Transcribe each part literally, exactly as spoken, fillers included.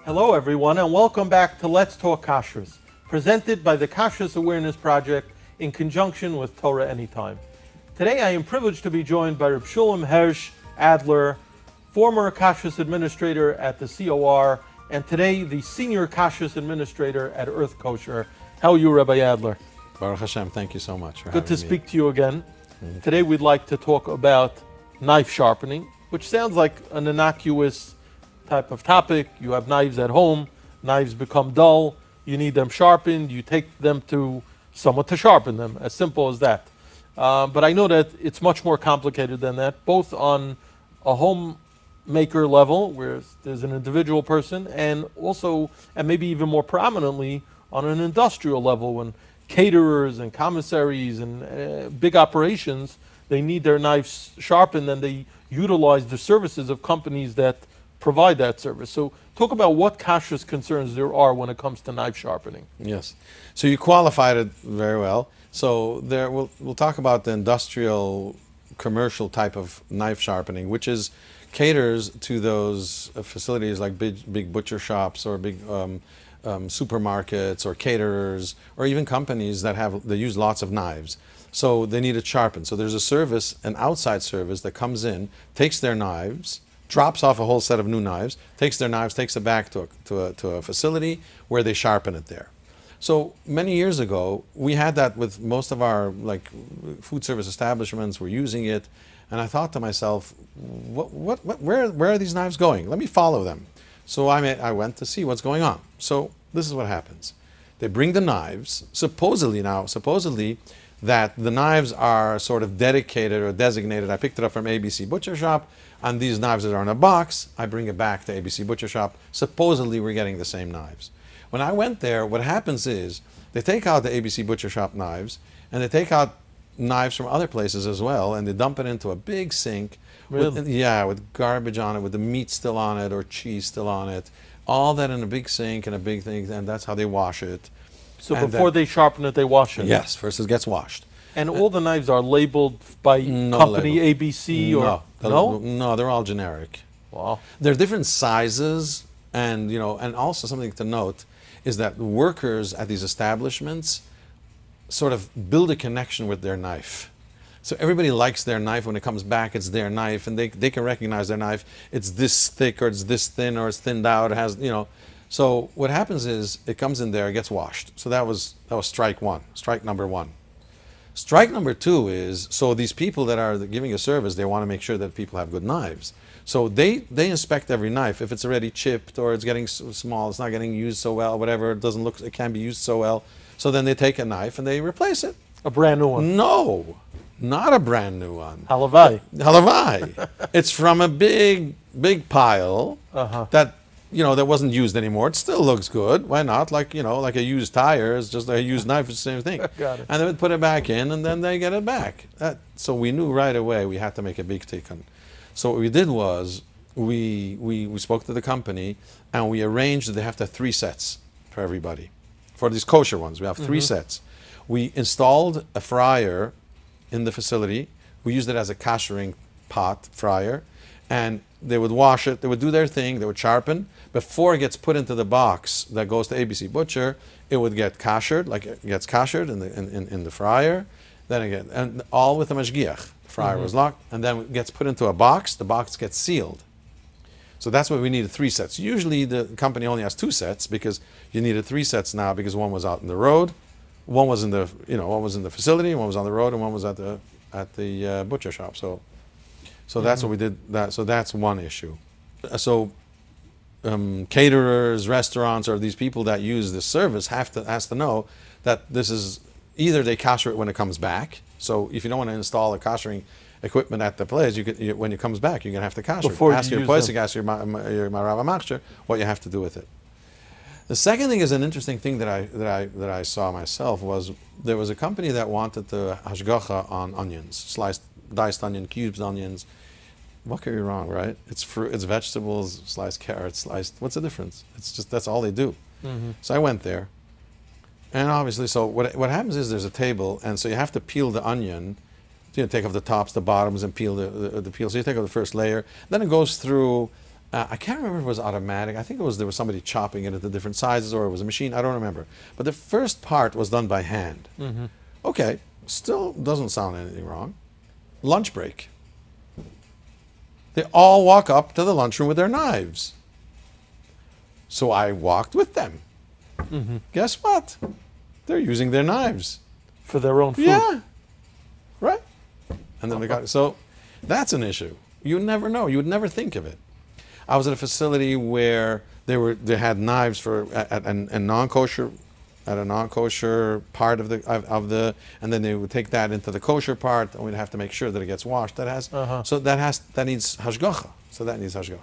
Hello, everyone, and welcome back to Let's Talk Kashrus, presented by the Kashrus Awareness Project in conjunction with Torah Anytime. Today, I am privileged to be joined by Reb Shulam Hersh Adler, former Kashrus Administrator at the C O R, and today the Senior Kashrus Administrator at Earth Kosher. How are you, Rabbi Adler? Baruch Hashem, thank you so much for Good to having speak me. to you again. Mm-hmm. Today, we'd like to talk about knife sharpening, which sounds like an innocuous type of topic. You have knives at home, knives become dull, you need them sharpened, you take them to someone to sharpen them, as simple as that. Uh, but I know that it's much more complicated than that, both on a homemaker level, where there's an individual person, and also, and maybe even more prominently, on an industrial level, when caterers and commissaries and uh, big operations, they need their knives sharpened, and they utilize the services of companies that provide that service. So talk about what kashrus concerns there are when it comes to knife sharpening. Yes. So you qualified it very well. So there we'll, we'll talk about the industrial, commercial type of knife sharpening, which is caters to those uh, facilities like big, big butcher shops or big um, um, supermarkets or caterers or even companies that have they use lots of knives. So they need it sharpened. So there's a service, an outside service that comes in, takes their knives, drops off a whole set of new knives, takes their knives, takes it back to a, to a, to a facility where they sharpen it there. So many years ago, we had that with most of our like food service establishments were using it, and I thought to myself, what, what, what, where, where are these knives going? Let me follow them. So I, made, I went to see what's going on. So this is what happens. They bring the knives, supposedly now, supposedly that the knives are sort of dedicated or designated. I picked it up from A B C Butcher Shop, and these knives that are in a box, I bring it back to A B C Butcher Shop. Supposedly we're getting the same knives. When I went there, what happens is they take out the A B C Butcher Shop knives, and they take out knives from other places as well, and they dump it into a big sink. Really? With, yeah, with garbage on it, with the meat still on it or cheese still on it. All that in a big sink and a big thing, and that's how they wash it. So And before then- they sharpen it, they wash it. Yes, first it gets washed. And all the knives are labeled by No company label. A B C or no, they're- no? no, they're all generic. Wow. There are different sizes, and you know, and also something to note is that workers at these establishments sort of build a connection with their knife. So everybody likes their knife. When it comes back, it's their knife, and they they can recognize their knife. It's this thick, or it's this thin, or it's thinned out. It has, you know. So what happens is it comes in there, it gets washed. So that was that was strike one, strike number one. Strike number two is, so these people that are giving a service, they want to make sure that people have good knives. So they, they inspect every knife. If it's already chipped or it's getting so small, it's not getting used so well, whatever, it doesn't look, it can't be used so well. So then they take a knife and they replace it. A brand new one. No, not a brand new one. Halavai. Halavai. It's from a big, big pile Uh-huh. that, you know, that wasn't used anymore. It still looks good. Why not? Like, you know, like a used tire is just like a used knife, it's the same thing. Got it. And they would put it back in, and then they get it back. That, so we knew right away we had to make a big tikkun. So what we did was we, we, we spoke to the company, and we arranged that they have to have three sets for everybody. For these kosher ones, we have three Mm-hmm. sets. We installed a fryer in the facility. We used it as a kashering pot fryer, and they would wash it, they would do their thing, they would sharpen. Before it gets put into the box that goes to A B C Butcher, it would get kashered, like it gets kashered in the, in, in, in the fryer. Then again, and all with a mashgiach. The fryer Mm-hmm. was locked, and then it gets put into a box, the box gets sealed. So that's why we needed three sets. Usually the company only has two sets because you needed three sets now because one was out in the road, one was in the, you know, one was in the facility, one was on the road, and one was at the, at the uh, butcher shop. So So that's what we did. That so that's one issue. Uh, So um, caterers, restaurants, or these people that use this service have to has to know that this is either they kasher it when it comes back. So if you don't want to install a kashering equipment at the place, you could you, when it comes back, you're gonna have to kasher. Before it. you Ask your use place, them. ask your ma- ma- your Marava Machsher what you have to do with it. The second thing is an interesting thing that I that I that I saw myself was there was a company that wanted the hashgacha on onions, sliced diced onion, cubed onions. What could be wrong, right? It's fruit, it's vegetables, sliced carrots, sliced. What's the difference? It's just that's all they do. Mm-hmm. So I went there, and obviously, so what what happens is there's a table, and so you have to peel the onion. You know, take off the tops, the bottoms, and peel the, the the peel. So you take off the first layer. Then it goes through Uh, I can't remember if it was automatic. I think it was there was somebody chopping it at the different sizes, or it was a machine. I don't remember. But the first part was done by hand. Mm-hmm. Okay, still doesn't sound anything wrong. Lunch break. They all walk up to the lunchroom with their knives. So I walked with them. Mm-hmm. Guess what? They're using their knives. For their own food. Yeah. Right? And then they got so that's an issue. You never know. You would never think of it. I was at a facility where they were they had knives for at, at, a non-kosher at a non-kosher part of the of, of the and then they would take that into the kosher part and we'd have to make sure that it gets washed. That has Uh-huh. so that has that needs hashgacha. So that needs hashgacha.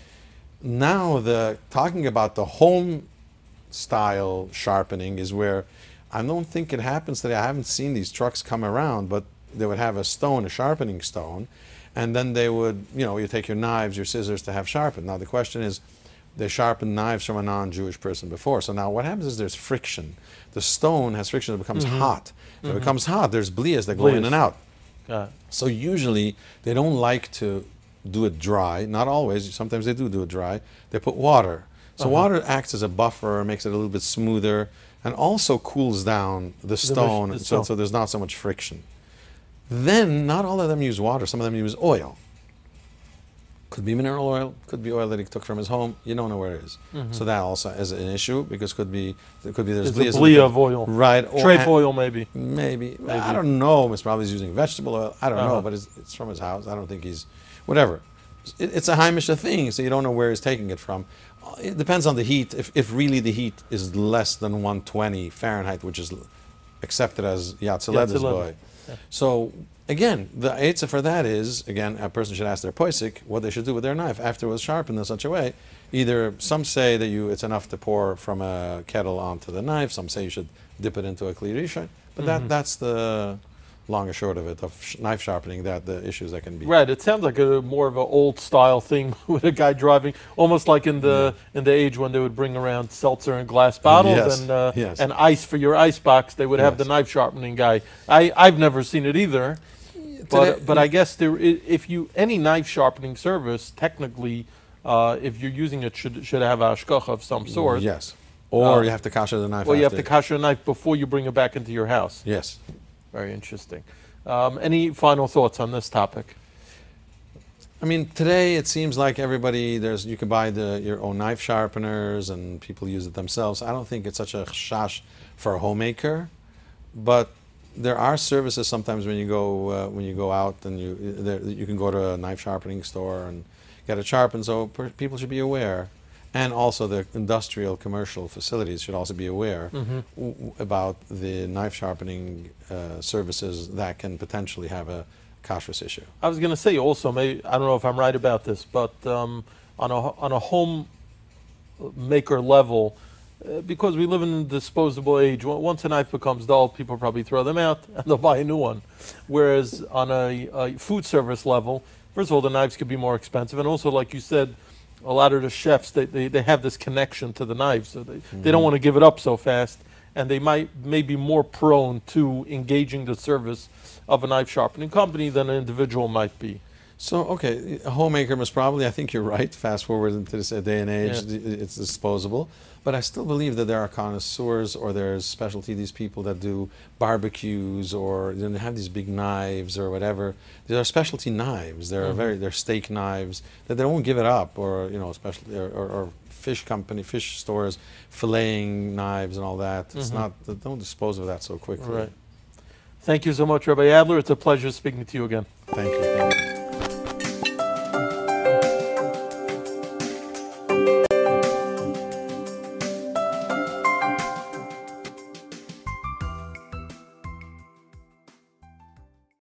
Now the talking about the home style sharpening is where I don't think it happens today. I haven't seen these trucks come around, but they would have a stone, a sharpening stone, and then they would, you know, you take your knives, your scissors to have sharpened. Now the question is, they sharpened knives from a non-Jewish person before. So now what happens is there's friction. The stone has friction, it becomes Mm-hmm. hot. If Mm-hmm. it becomes hot, there's blias that go Blias. in and out. Got it. So usually they don't like to do it dry. Not always. Sometimes they do do it dry. They put water. So Uh-huh. water acts as a buffer, makes it a little bit smoother, and also cools down the stone, the so, stone. so there's not so much friction. Then not all of them use water. Some of them use oil. Could be mineral oil. Could be oil that he took from his home. You don't know where it is. So that also is an issue because could be it could be there's There's a blias- blia of oil. right? or- Trape oil, maybe. Maybe. Maybe. I don't know. It's probably using vegetable oil. I don't Uh-huh. know, but it's, it's from his house. I don't think he's, whatever. It, it's a Hamisha thing, so you don't know where he's taking it from. It depends on the heat. If, if really the heat is less than one twenty Fahrenheit, which is accepted as Yatzeled Yatzeled. boy. So again, the answer for that is, again, a person should ask their poisik what they should do with their knife after it was sharpened in such a way. Either some say that you it's enough to pour from a kettle onto the knife. Some say you should dip it into a kli rishon. But Mm-hmm. that that's the long and short of it of sh- knife sharpening. That the issues that can be. Right. It sounds like a more of an old style thing with a guy driving, almost like in the in the age when they would bring around seltzer in glass bottles Yes, and uh, yes. and ice for your ice box. They would have Yes. the knife sharpening guy. I I've never seen it either. But Today- but I guess there i- if you any knife sharpening service technically, uh, if you're using it should should have a hashgacha of some sort. Yes. Or Uh, you have to kasher the knife. Or you have to after. kasher a knife before you bring it back into your house. Yes. Very interesting. Um, any final thoughts on this topic? I mean, today it seems like everybody there's you can buy the your own knife sharpeners and people use it themselves. I don't think it's such a chash for a homemaker, but there are services sometimes when you go uh, when you go out and you there, you can go to a knife sharpening store and get it sharpened. So per, people should be aware, and also the industrial commercial facilities should also be aware Mm-hmm. w- w- about the knife sharpening uh, services that can potentially have a kashrus issue. I was going to say also, maybe I don't know if I'm right about this, but um, on a on a home maker level, uh, because we live in a disposable age, on- once a knife becomes dull, people probably throw them out and they'll buy a new one. Whereas on a, a food service level, first of all, the knives could be more expensive, and also, like you said, a lot of the chefs they, they, they have this connection to the knife, so they, they don't want to give it up so fast, and they might may be more prone to engaging the service of a knife sharpening company than an individual might be. So, okay, a homemaker must probably, I think you're right, fast forward into this day and age, Yeah. i- it's disposable. But I still believe that there are connoisseurs or there's specialty, these people that do barbecues or you know, they have these big knives or whatever. There are specialty knives. There are Mhm. very, they're steak knives that they won't give it up or, you know, specialty, or, or, or fish company, fish stores, filleting knives and all that. It's Mhm. not, they don't dispose of that so quickly. Right. Thank you so much, Rabbi Adler. It's a pleasure speaking to you again. Thank you.